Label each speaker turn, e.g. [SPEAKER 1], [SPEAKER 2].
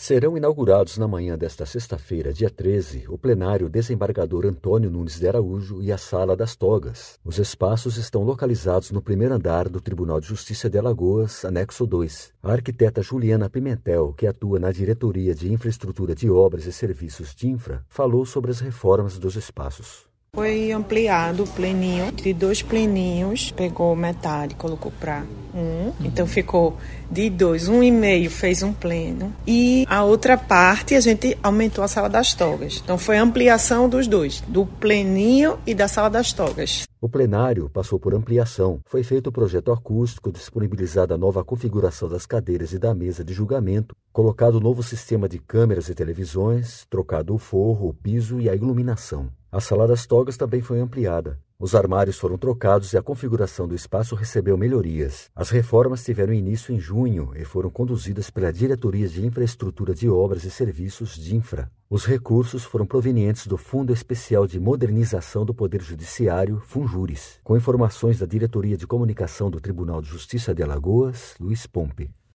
[SPEAKER 1] Serão inaugurados na manhã desta sexta-feira, dia 13, o plenário desembargador Antônio Nunes de Araújo e a Sala das Togas. Os espaços estão localizados no primeiro andar do Tribunal de Justiça de Alagoas, anexo 2. A arquiteta Juliana Pimentel, que atua na Diretoria de Infraestrutura de Obras e Serviços de Infra, falou sobre as reformas dos espaços.
[SPEAKER 2] Foi ampliado o pleninho, de 2 pleninhos, pegou metade, colocou para 1, então ficou de 2, 1,5 fez um pleno, e a outra parte a gente aumentou a Sala das Togas, então foi a ampliação dos dois, do pleninho e da Sala das Togas.
[SPEAKER 1] O plenário passou por ampliação, foi feito o projeto acústico, disponibilizada a nova configuração das cadeiras e da mesa de julgamento, colocado o novo sistema de câmeras e televisões, trocado o forro, o piso e a iluminação. A Sala das Togas também foi ampliada. Os armários foram trocados e a configuração do espaço recebeu melhorias. As reformas tiveram início em junho e foram conduzidas pela Diretoria de Infraestrutura de Obras e Serviços de Infra. Os recursos foram provenientes do Fundo Especial de Modernização do Poder Judiciário, Funjuris. Com informações da Diretoria de Comunicação do Tribunal de Justiça de Alagoas, Luiz Pompe.